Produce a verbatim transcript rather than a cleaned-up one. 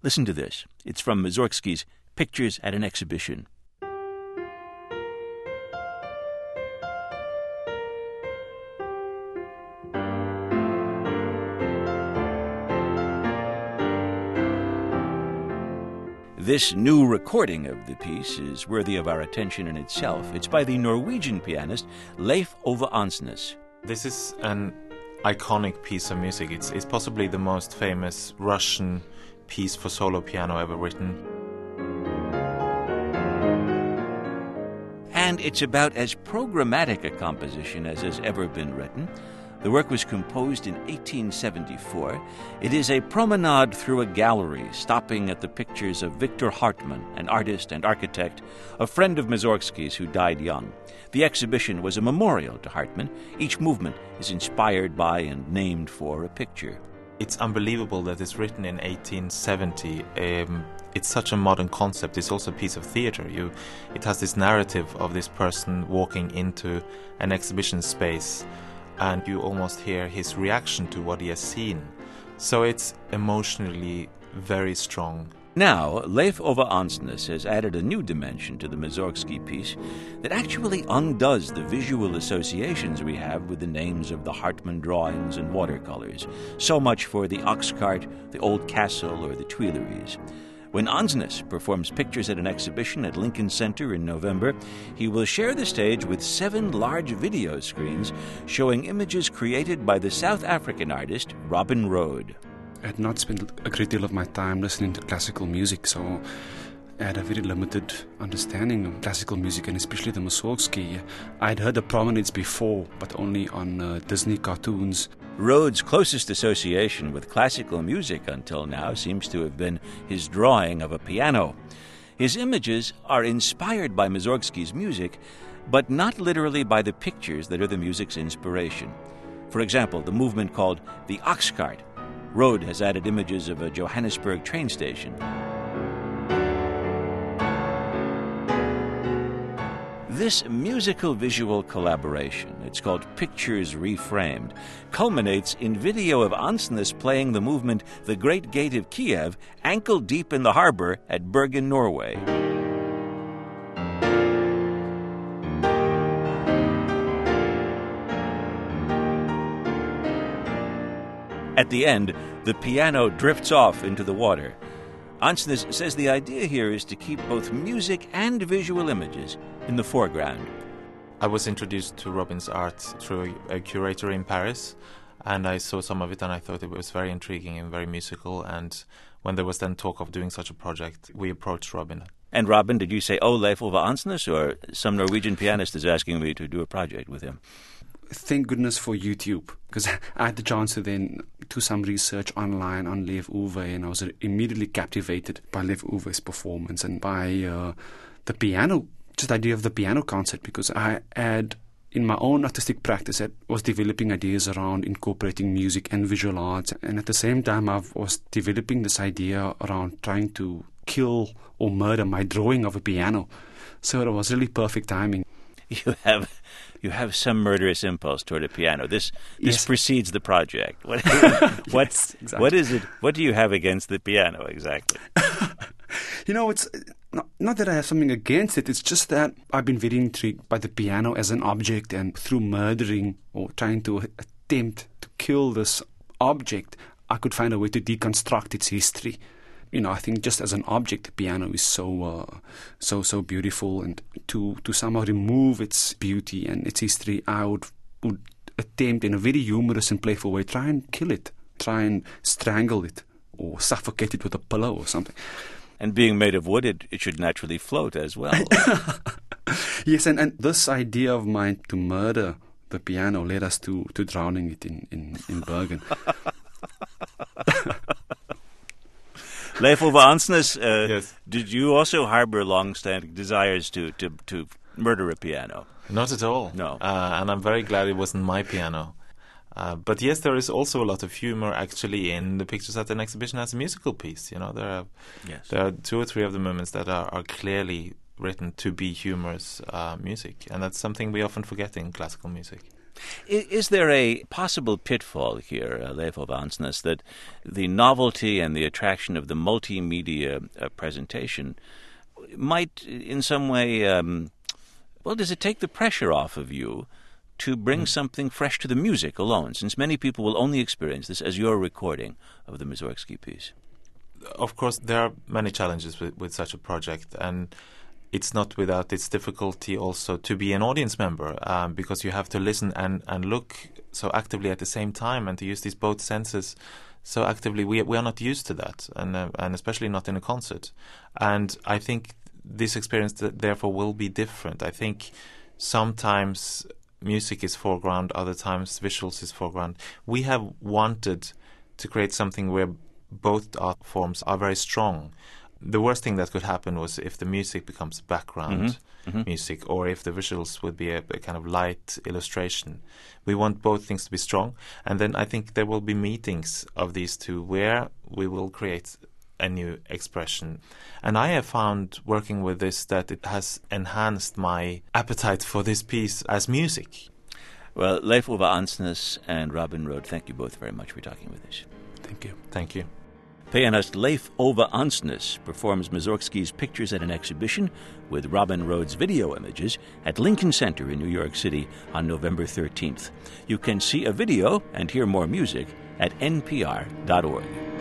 Listen to this. It's from Mussorgsky's Pictures at an Exhibition. This new recording of the piece is worthy of our attention in itself. It's by the Norwegian pianist Leif Ove Ansnes. This is an iconic piece of music. It's, it's possibly the most famous Russian piece for solo piano ever written. And it's about as programmatic a composition as has ever been written. The work was composed in eighteen seventy-four. It is a promenade through a gallery, stopping at the pictures of Victor Hartmann, an artist and architect, a friend of Mussorgsky's who died young. The exhibition was a memorial to Hartmann. Each movement is inspired by and named for a picture. It's unbelievable that it's written in eighteen seventy. Um, it's such a modern concept. It's also a piece of theater. You, it has this narrative of this person walking into an exhibition space, and you almost hear his reaction to what he has seen. So it's emotionally very strong. Now, Leif Ove Ansnes has added a new dimension to the Mussorgsky piece that actually undoes the visual associations we have with the names of the Hartmann drawings and watercolors. So much for the ox cart, the old castle, or the Tuileries. When Ansnes performs Pictures at an Exhibition at Lincoln Center in November, he will share the stage with seven large video screens showing images created by the South African artist Robin Rode. I had not spent a great deal of my time listening to classical music, so I had a very limited understanding of classical music, and especially the Mussorgsky. I had heard the promenades before, but only on uh, Disney cartoons. Rode's closest association with classical music until now seems to have been his drawing of a piano. His images are inspired by Mussorgsky's music, but not literally by the pictures that are the music's inspiration. For example, the movement called the ox cart. Rode has added images of a Johannesburg train station. This musical-visual collaboration, it's called Pictures Reframed, culminates in video of Ansnes playing the movement The Great Gate of Kiev, ankle-deep in the harbor at Bergen, Norway. At the end, the piano drifts off into the water. Ansnes says the idea here is to keep both music and visual images in the foreground. I was introduced to Robin's art through a curator in Paris, and I saw some of it and I thought it was very intriguing and very musical, and when there was then talk of doing such a project, we approached Robin. And Robin, did you say, oh, Leif Ove Ansnes, or some Norwegian pianist is asking me to do a project with him? Thank goodness for YouTube, because I had the chance to then do some research online on Leif Ove, and I was immediately captivated by Leif Ove's performance and by uh, the piano, just the idea of the piano concept, because I had, in my own artistic practice, I was developing ideas around incorporating music and visual arts, and at the same time I was developing this idea around trying to kill or murder my drawing of a piano. So it was really perfect timing. You have you have some murderous impulse toward a piano. This this Yes. precedes the project. What, what, Yes, exactly. what is it? What do you have against the piano exactly? You know, it's not, not that I have something against it. It's just that I've been very intrigued by the piano as an object, and through murdering or trying to attempt to kill this object, I could find a way to deconstruct its history. You know, I think just as an object, the piano is so, uh, so, so beautiful, and to, to somehow remove its beauty and its history, I would, would attempt in a very humorous and playful way, try and kill it, try and strangle it, or suffocate it with a pillow or something. And being made of wood, it, it should naturally float as well. Yes, and, and this idea of mine to murder the piano led us to, to drowning it in, in, in Bergen. Leif Ove Ansnes, uh, Yes. did you also harbor long-standing desires to, to, to murder a piano? Not at all. No. Uh, and I'm very glad it wasn't my piano. Uh, but yes, there is also a lot of humor actually in the Pictures at an Exhibition as a musical piece. You know, there are Yes. there are two or three of the movements that are, are clearly written to be humorous uh, music, and that's something we often forget in classical music. I- Is there a possible pitfall here, uh, Leif Ove Ansnes, that the novelty and the attraction of the multimedia uh, presentation might in some way, um, well, does it take the pressure off of you to bring mm. something fresh to the music alone, since many people will only experience this as your recording of the Mussorgsky piece? Of course, there are many challenges with, with such a project, and it's not without its difficulty also to be an audience member, um, because you have to listen and, and look so actively at the same time, and to use these both senses so actively. We we are not used to that, and uh, and especially not in a concert. And I think this experience th- therefore will be different. I think sometimes music is foreground, other times visuals is foreground. We have wanted to create something where both art forms are very strong. The worst thing that could happen was if the music becomes background mm-hmm. Mm-hmm. music, or if the visuals would be a, a kind of light illustration. We want both things to be strong, and then I think there will be meetings of these two where we will create a new expression. And I have found working with this that it has enhanced my appetite for this piece as music. Well, Leif Ove Ansnes and Robin Rode, thank you both very much for talking with us. Thank you. Thank you. Pianist Leif Ove Ansnes performs Mussorgsky's pictures at an exhibition with Robin Rode's video images at Lincoln Center in New York City on November thirteenth. You can see a video and hear more music at N P R dot org.